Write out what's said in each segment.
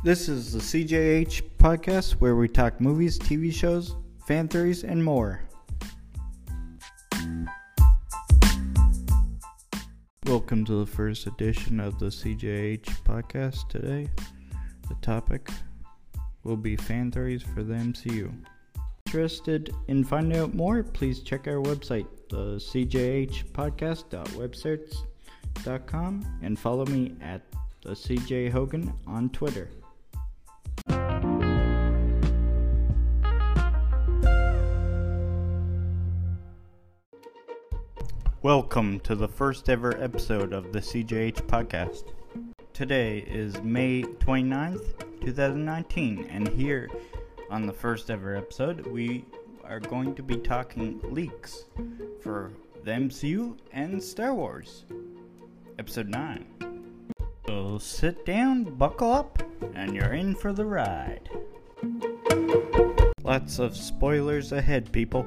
This is the CJH podcast where we talk movies, TV shows, fan theories, and more. Welcome to the first edition of the CJH podcast today. The topic will be fan theories for the MCU. Interested in finding out more, please check our website, the cjhpodcast.websites.com, and follow me at the CJ Hogan on Twitter. Welcome to the first ever episode of the CJH podcast. Today is May 29th, 2019, and here on the first ever episode, we are going to be talking leaks for the MCU and Star Wars, Episode 9. So sit down, buckle up, and you're in for the ride. Lots of spoilers ahead, people.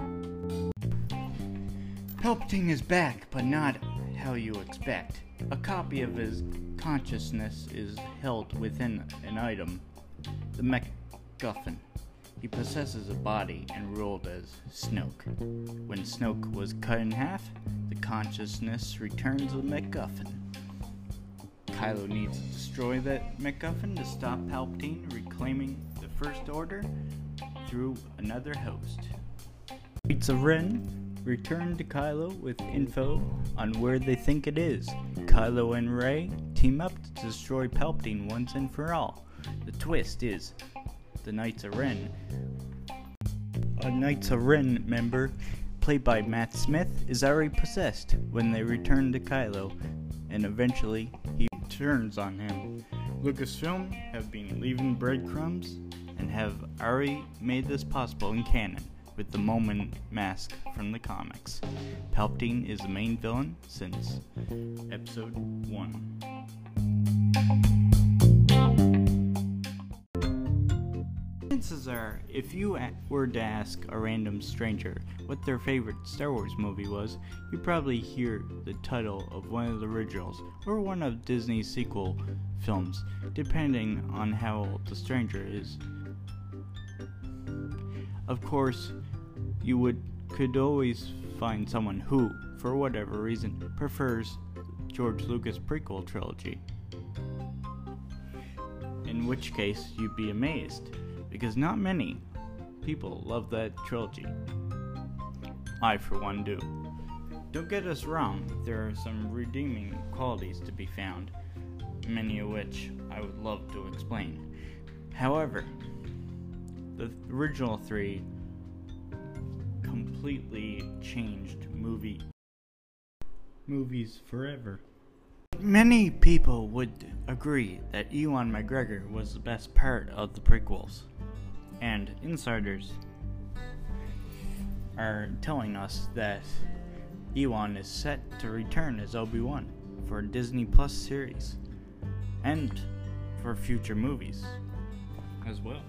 Palpatine is back, but not how you expect. A copy of his consciousness is held within an item, the MacGuffin. He possesses a body and ruled as Snoke. When Snoke was cut in half, the consciousness returns the MacGuffin. Kylo needs to destroy that MacGuffin to stop Palpatine reclaiming the First Order through another host. Knights of Ren return to Kylo with info on where they think it is. Kylo and Rey team up to destroy Palpatine once and for all. The twist is the Knights of Ren. A Knights of Ren member, played by Matt Smith, is already possessed when they return to Kylo, and eventually he turns on him. Lucasfilm have been leaving breadcrumbs and have already made this possible in canon with the Moment mask from the comics. Palpatine is the main villain since Episode 1. Chances are, if you were to ask a random stranger what their favorite Star Wars movie was, you'd probably hear the title of one of the originals or one of Disney's sequel films, depending on how old the stranger is. Of course, you could always find someone who, for whatever reason, prefers George Lucas' prequel trilogy. In which case, you'd be amazed, because not many people love that trilogy. I, for one, do. Don't get us wrong, there are some redeeming qualities to be found, many of which I would love to explain. However, the original three completely changed movies forever. Many people would agree that Ewan McGregor was the best part of the prequels, and insiders are telling us that Ewan is set to return as Obi-Wan for a Disney Plus series, and for future movies as well.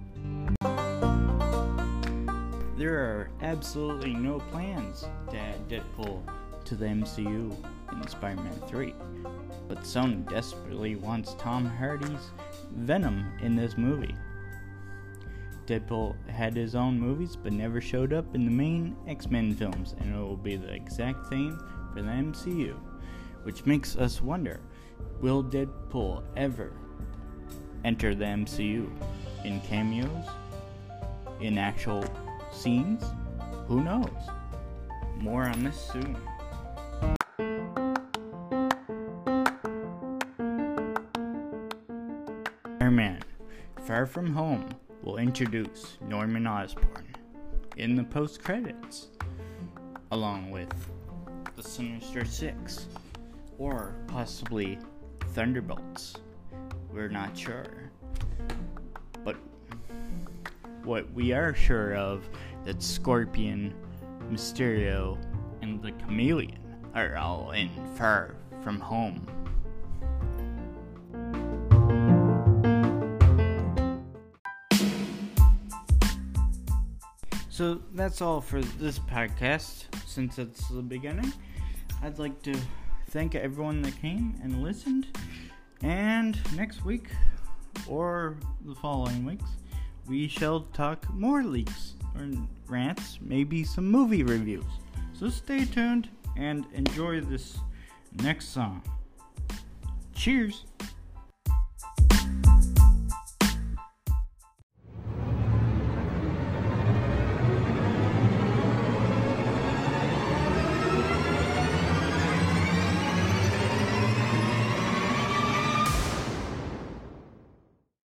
There are absolutely no plans to add Deadpool to the MCU in Spider-Man 3, but Sony desperately wants Tom Hardy's Venom in this movie. Deadpool had his own movies but never showed up in the main X-Men films, and it will be the exact same for the MCU, which makes us wonder, will Deadpool ever enter the MCU in cameos, in actual scenes? Who knows? More on this soon. Spider-Man Far From Home will introduce Norman Osborn in the post-credits, along with the Sinister Six, or possibly Thunderbolts. We're not sure. But what we are sure of, that Scorpion, Mysterio, and the Chameleon are all in Far From Home. So that's all for this podcast. Since it's the beginning, I'd like to thank everyone that came and listened. And next week, or the following weeks, we shall talk more leaks or rants, maybe some movie reviews. So stay tuned and enjoy this next song. Cheers!